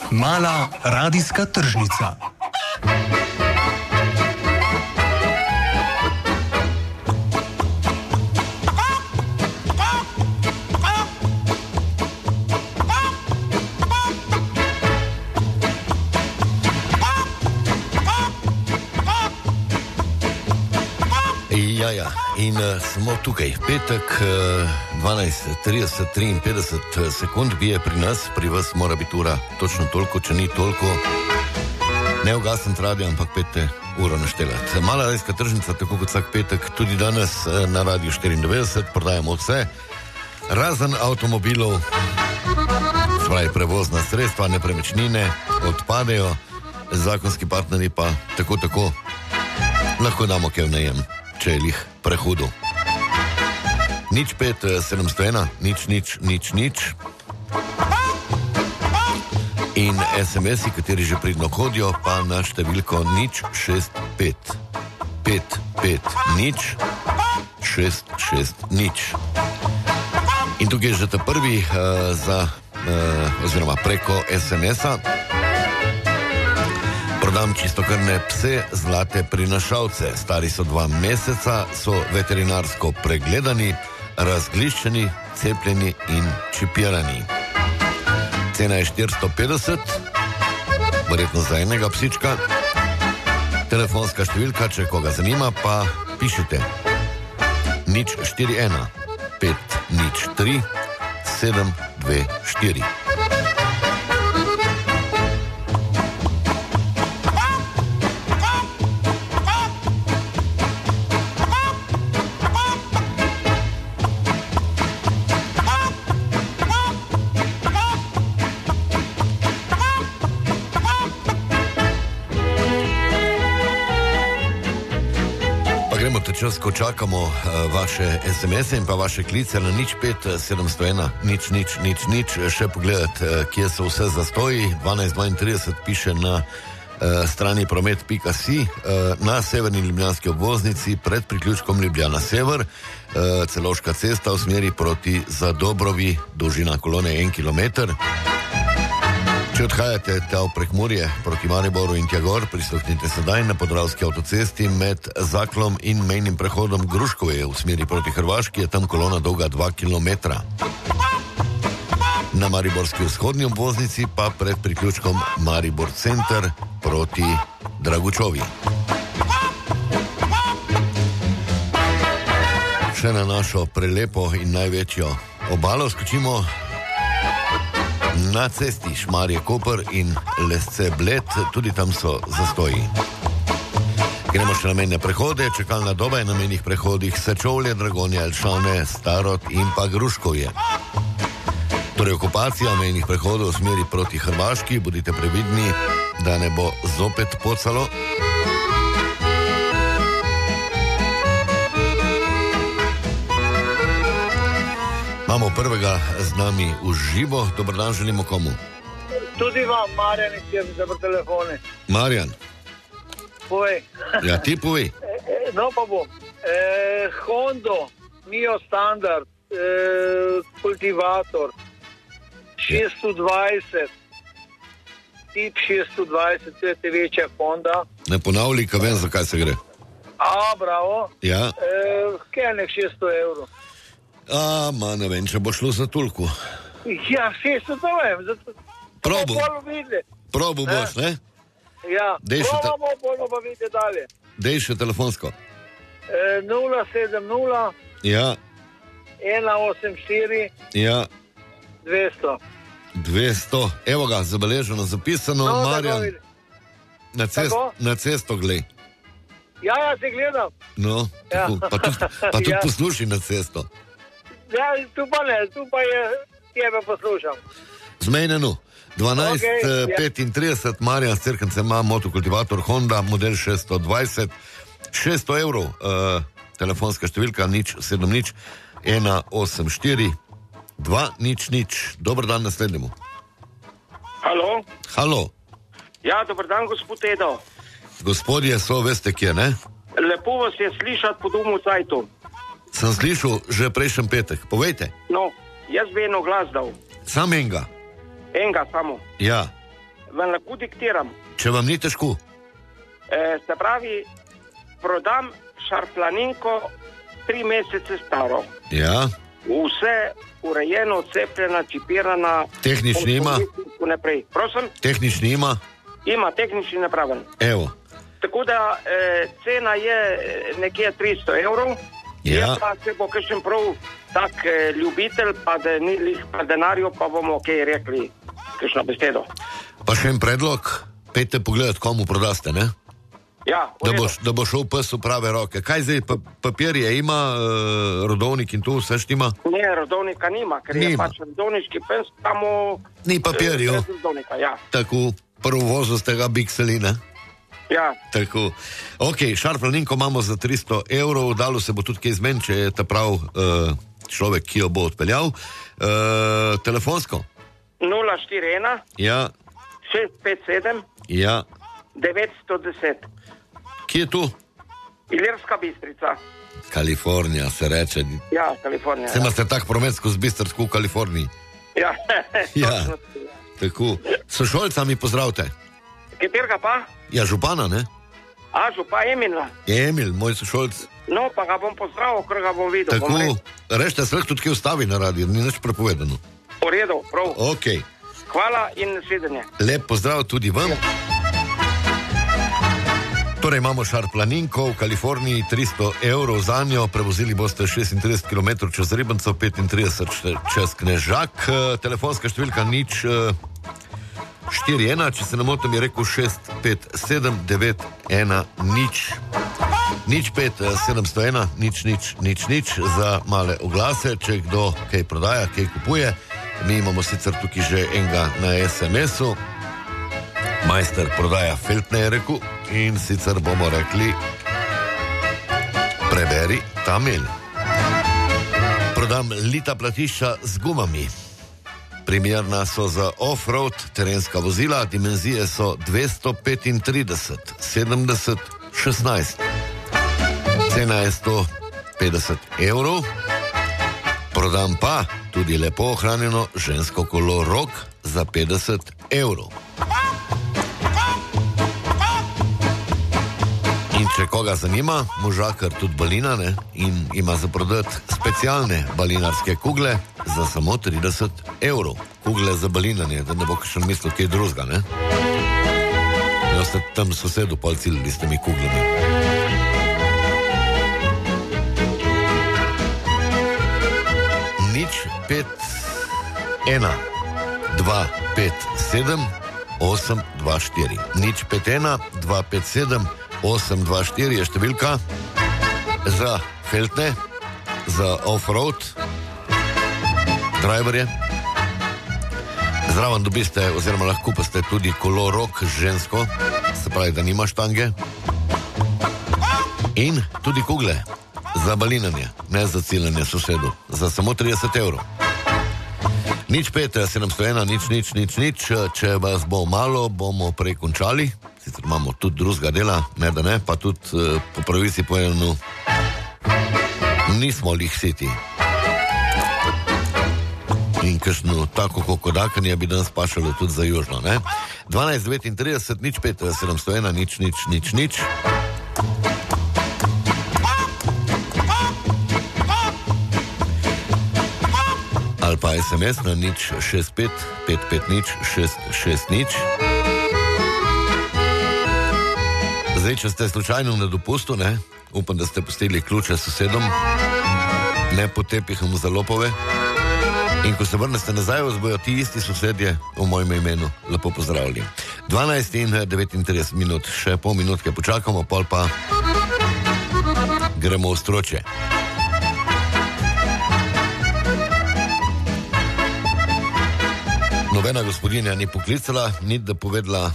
Mala radijska tržnica. Ja, in smo tukaj. Petek, 12:30, 53 bije pri nas, pri vas mora biti ura točno toliko, če ni toliko. Ne ugasem radio, ampak 5 uro naštelati. Mala radijska tržnica, tako kot vsak petek, tudi danes na Radiu 94, prodajamo vse, razen avtomobilov, spravi prevozna sredstva, nepremičnine, odpadejo, zakonski partnerji pa tako lahko damo kaj v najem, če je lih prehudo. 05 701 nič. In SMS-i, kateri že pridno hodijo, pa na številko 065 55 660. In tukaj je že ta prvi oziroma preko SMS-a. Prodam čistokrvne pse, zlate prinašalce. Stari so 2 meseca, so veterinarsko pregledani, razgliščeni, cepljeni in čipirani. Cena je 450, verjetno za enega psička. Telefonska številka, če koga zanima, pa pišite 041 503 724. Čas, ko čakamo vaše SMS-e in pa vaše klice na 05 701 nič, še pogledati, kje so vse zastoji. 12:32 piše na strani promet.si, na severni ljubljanski obvoznici pred priključkom Ljubljana Sever, Celovška cesta v smeri proti Zadobrovi, dolžina kolone 1 km. Če odhajate ta v Prekmurje proti Mariboru in Tjagor, prisluhnite sedaj na Podravski avtocesti med Zaklom in mejnim prehodom Gruškovje v smeri proti Hrvaški, je tam kolona dolga 2 km. Na mariborski vzhodni obvoznici pa pred priključkom Maribor Center proti Dragučovi. Še na našo prelepo in največjo obalo skočimo. Na cesti Šmarje Koper in Lesce Bled, tudi tam so zastoji. Gremo še na mejne prehode. Čakalna doba je na mejnih prehodih Sečovlje, Dragonja, Elšane, Starod in pa Gruškovje. Torej okupacija mejnih prehodov v smeri proti Hrvaški, bodite previdni, da ne bo zopet pocalo. Imamo prvega z nami v živo. Dobar dan, želimo komu? Tudi vam, Marjan, iz za telefone. Marjan. Povej. Ja, ti povej. No pa bom. Hondo, Mio Standard, kultivator, 620, tip 620, to je te večja Honda. Ne ponavljaj, ka vem, zakaj se gre. Bravo. Ja. Kelnek 600 evrov. Ne vem, če bo šlo za toliko. Ja, 600 to vem. Probu boš, ne? Ja, probamo, bomo pa videti dalje. Dej še telefonsko. 070 ja. 184 ja. 200. Evo ga, zabeleženo, zapisano. No, Marjan, na cesto glej. Ja, se gledam. No, tako, ja. pa tudi poslušaj na cesto. Ja, tu pa ne, tu pa je, tebe poslušam. Zmejnenu, 12:35, Marjan s Cerkence ima motokultivator Honda, model 620, 600 evrov, telefonska številka 070 184 200. Dobar dan naslednjemu. Halo. Ja, dobar dan, gospod Edo. Gospodje so, veste kje, ne? Lepo vas je slišati po domu Cajtu. Sem slišal že prejšnji petek. Povejte. No, jaz bi eno glas dal. Sam enega? Enega samo. Ja. vam lahko diktiram. Če vam ni težko. Se pravi, prodam šarplaninko 3 mesece staro. Ja. Vse urejeno, cepljena, čipirana. Tehnični ima? Prosim? Tehnični ima? Ima, tehnični napraven. Evo. Tako da cena je nekje 300 evrov. Ja. Pa se bo kakšen prav tak ljubitelj, pa da ni lih pa denarju, pa bomo kaj rekli, kakšno besedo. Pa še en predlog, pejte pogledat, komu prodaste, ne? Ja, da bo šel pes v prave roke. Kaj zdaj, papirje ima, rodovnik in to vse štima? Ne, rodovnika nima, ker je pač rodovniški pes, samo... Ni papirjev. Ja. Tako, prvo vozu ste ga bikseli, ne? Ja. Tako. Ok, šarplaninko imamo za 300 evrov, dalo se bo tudi kaj zmen, če je ta prav človek, ki jo bo odpeljal. Telefonsko? 041 Ja. 657 Ja. 910. Kje je tu? Ilirska Bistrica. Kalifornija se reče. Ja, Kalifornija. Se imate tak promet skozi Bistrsko v Kaliforniji? Ja. Ja. Tako. Sošolca mi pozdravite. Katerega pa? Ja, župana, ne? A, župa Emila. Emil, moj sošolc. No, pa ga bom pozdravil, ker ga bom videl. Tako, rešte se lahko tudi kaj ustavi na radiju, ni nič prepovedano. Po redu, prav. Ok. Hvala in nasvidenje. Lep pozdrav tudi vam. Torej imamo šarplaninko v Kaliforniji, 300 evrov za njo, prevozili boste 36 km čez Ribenco, 35 čez Knežak, telefonska številka 041, če se ne motim, je rekel 657 910 05 701 nič za male oglase, če kdo kaj prodaja, kaj kupuje. Mi imamo sicer tukaj že enega na SMS-u. Majster prodaja Feltne, je rekel, in sicer bomo rekli, preberi ta mail. Prodam lita platišča z gumami. Primerna so za off-road terenska vozila, dimenzije so 235, 70, 16. Cena je 150 evrov. Prodam pa tudi lepo ohranjeno žensko kolo Rock za 50 evrov. In če koga zanima, možakar tudi balina, ne, in ima za prodati specialne balinarske kugle za samo 30 evrov. Kugle za balinanje, da ne bo kakšen mislil kaj drugega, ne. Ja ste tam sosedu pol ciljili s temi kuglami. Nič 5 1 2 5 7 8 2 4. Nič 5 1 2 5 7 824 je številka za Feltne, za off-road driverje. Zraven dobiste, oziroma lahko pa ste tudi kolo Rock žensko, se pravi, da nima štange. In tudi kugle za balinanje, ne za ciljanje sosedu, za samo 30 evrov. Nič 5 701 nič, če vas bo malo, bomo prej končali. Sicer imamo tudi drugega dela, ne da ne, pa tudi po pravici povedano nismo lih siti. In kakšno tako kokodakanje bi danes pašalo tudi za južno, ne? 12:39, nič 5 701 nič. Ali pa SMS na nič 65 550 660. Zdaj, če ste slučajno na dopustu, ne, upam, da ste pustili ključe sosedom, ne po tepihom za lopove. In ko se vrnete nazaj, vas bojo ti isti sosedje v mojem imenu lepo pozdravili. 12:39, še pol minutke počakamo, pol pa gremo v stroče. Nobena gospodinja ni poklicala, ni da povedala,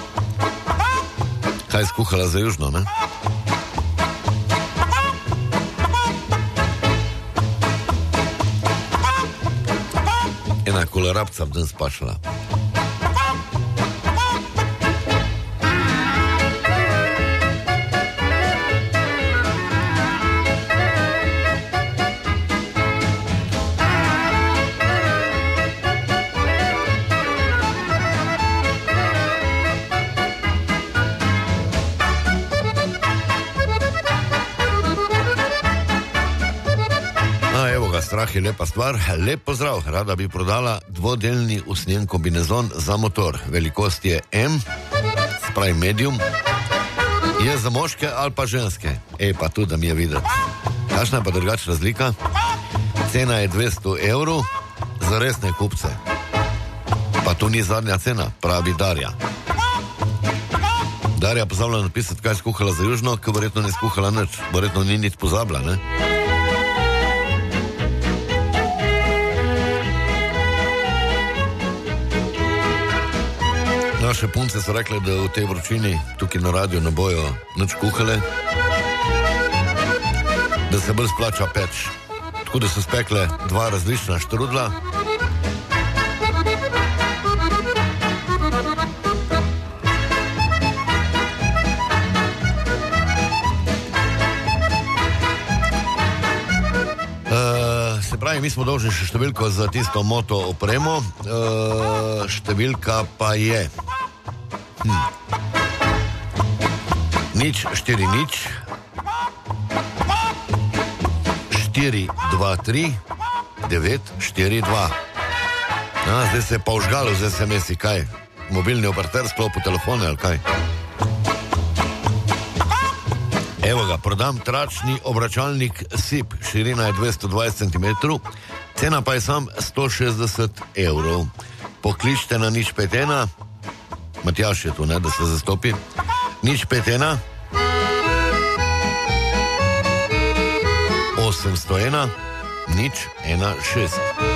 kaj skuhala za južno, ne? Ena kolerabca bi danes pašala. strah je lepa stvar. Lep pozdrav, rada bi prodala dvodelni usnjen kombinezon za motor. Velikost je M, spravi medium. Je za moške ali pa ženske? Pa tudi, da mi je videti. Kakšna je pa drugačna razlika? Cena je 200 evrov za resne kupce. Pa to ni zadnja cena, pravi Darja. Darja pozabila napisati, kaj je skuhala za južno, ker verjetno ne skuhala nič. Verjetno ni nič pozabila, ne? Naše punce so rekle, da v tej vročini tukaj na radiju ne bojo nič kuhale, da se bolj splača peč. Tako da so spekle dva različna štrudla. Se pravi, mi smo dolžni še številko za tisto moto opremo. Številka pa je 040 423 942. Zdaj se je pa užgalo z SMS-i, kaj? Mobilni operater sklopu telefone ali kaj? Evo ga, prodam tračni obračalnik SIP, širina je 220 cm, cena pa je sam 160 evrov. Pokličite na 051, Matjaš je tu, ne, da se zastopi, 051 801 016.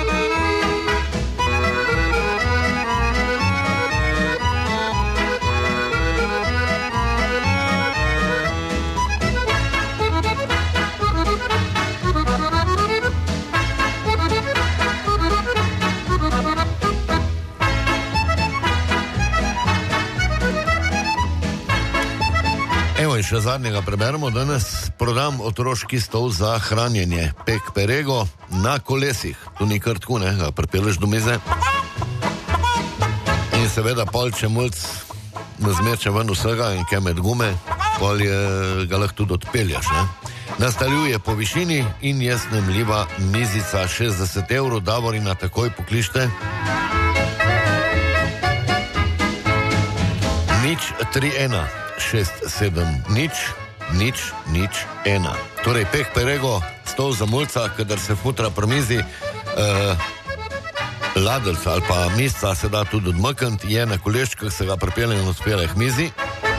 In še zadnjega preberemo. Danes prodam otroški stol za hranjenje Pek Perego na kolesih. Tu ni kar tako, ne, ga pripeleš do mize. In seveda pol, če mulc ne zmeče ven vsega in kaj med gume, pol ga lahko tudi odpeljaš, ne. Nastaljuje po višini in je snemljiva mizica 60 evrov. Davorina takoj pokličte. 031 670 001. Torej, Pek Perego, stol za mulca, kadar se futra pri mizi, ladelca ali pa misca se da tudi odmakniti, je na koleščkah, se ga pripelje in odpelje k mizi.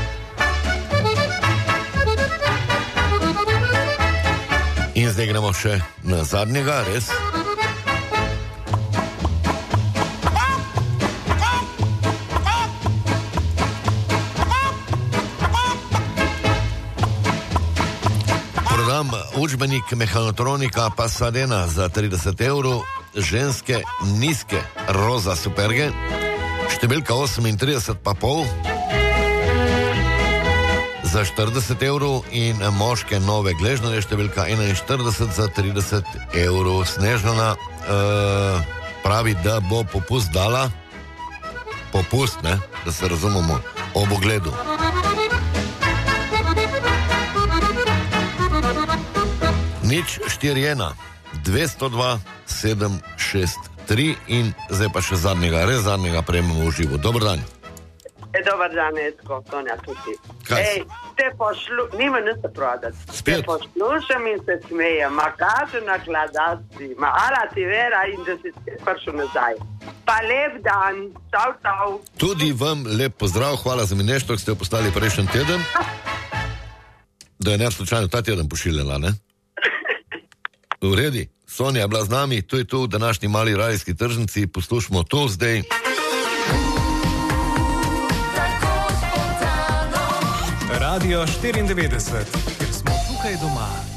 In zdaj gremo še na zadnjega, res. Učbenik mehanotronika Pasadena za 30 evrov, ženske nizke roza superge, številka 38,5 za 40 evrov in moške nove gležnare, številka 41 za 30 evrov. Snežana pravi, da bo popust dala, popust, ne, da se razumemo, ob ogledu. Nič 41 202 763 in zdaj pa še zadnjega, res zadnjega prejmemo v živo. Dobar dan. Dobar dan, Edko, Sonja tudi. Kaj? Nima nič se prodati. Spet? Te poslušam in se smejem, ma kažu na gledalci, ma ala ti vera in da si spet prišel nazaj. Pa lep dan, čau, čau. Tudi vam lep pozdrav, hvala za minešto, ki ste jo postali prejšnji teden. Da je ne slučajno ta teden pošiljala, ne? V redi, Sonja je bila z nami, to je tu v današnji mali radijski tržnici, poslušamo to zdaj. Radio 94, ker smo tukaj doma.